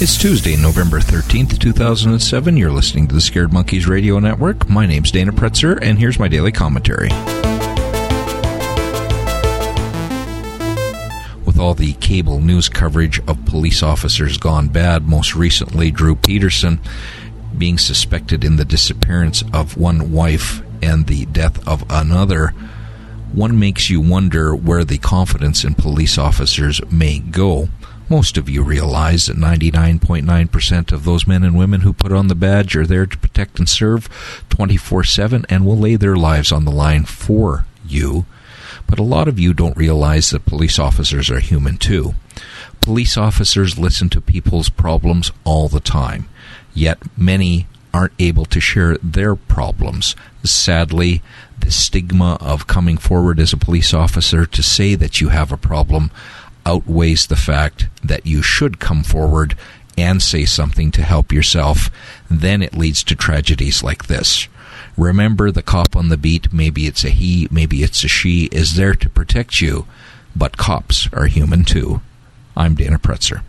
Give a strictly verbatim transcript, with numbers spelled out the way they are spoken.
It's Tuesday, November thirteenth, two thousand seven. You're listening to the Scared Monkeys Radio Network. My name's Dana Pretzer, and here's my daily commentary. With all the cable news coverage of police officers gone bad, most recently Drew Peterson being suspected in the disappearance of one wife and the death of another, one makes you wonder where the confidence in police officers may go. Most of you realize that ninety-nine point nine percent of those men and women who put on the badge are there to protect and serve twenty-four seven and will lay their lives on the line for you. But a lot of you don't realize that police officers are human too. Police officers listen to people's problems all the time, yet many aren't able to share their problems. Sadly, the stigma of coming forward as a police officer to say that you have a problem outweighs the fact that you should come forward and say something to help yourself. Then it leads to tragedies like this. Remember, the cop on the beat, maybe it's a he, maybe it's a she, is there to protect you, but cops are human too. I'm Dana Pretzer.